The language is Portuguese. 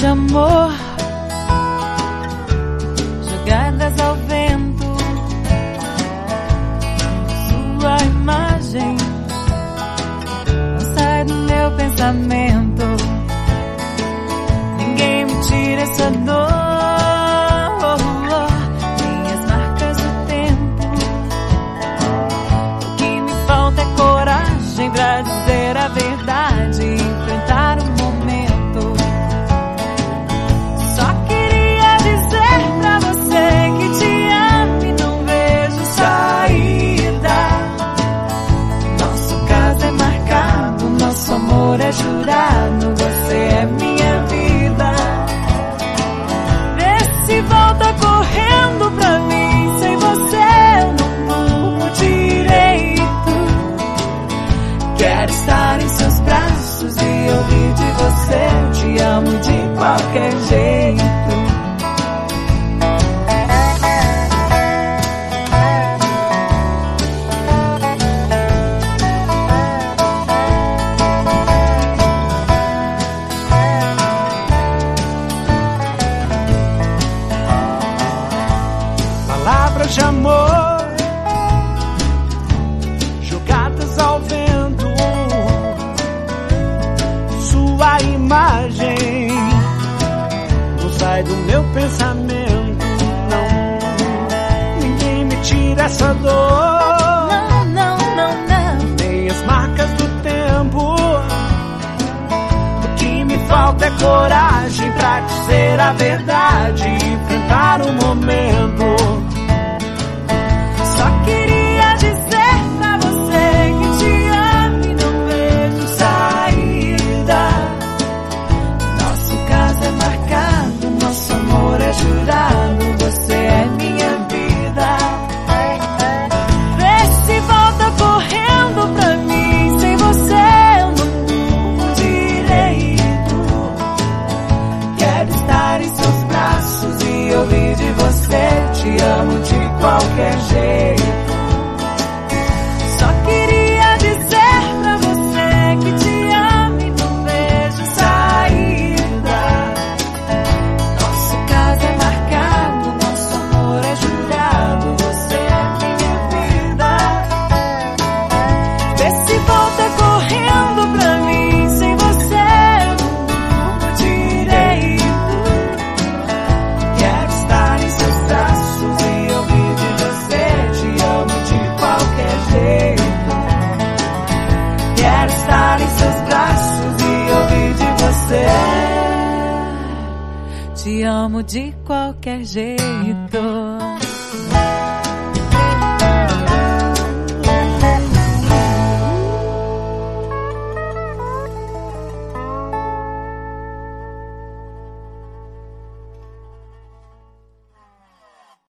de amor jogadas ao vento. Sua imagem não sai do meu pensamento. Ninguém me tira essa dor. Minhas marcas do tempo. O que me falta é coragem pra dizer a verdade e enfrentar o momento. Só queria dizer pra você que te amo e não vejo saída. Nosso caso é marcado, nosso amor é jurado. Você é minha vida. Vê se volta correndo pra mim. Sem você eu não durmo direito. Quero estar em seus braços e ouvir de você. Te amo de qualquer jeito. Palavras de amor jogadas ao vento. Sua imagem não sai do meu pensamento. Não, ninguém me tira essa dor. Não, não, não, não. Nem as marcas do tempo. O que me falta é coragem pra dizer a verdade e enfrentar o momento. Só queria dizer pra você que te amo e não vejo saída. Nosso caso é marcado, nosso amor é jurado. Você é minha vida. Vê se volta correndo pra mim. Sem você eu não durmo direito. Quero estar em seus braços e ouvir de você. Te amo de qualquer jeito. Só queria dizer pra você que te amo e não vejo saída. Nosso caso é marcado, nosso amor é jurado. Você é minha vida. Vê se volta correndo pra mim. Sem você eu não durmo direito. Quero estar em seus braços e ouvir de você. Te amo de qualquer jeito. Quero estar em seus braços e ouvir de você. Te amo de qualquer jeito.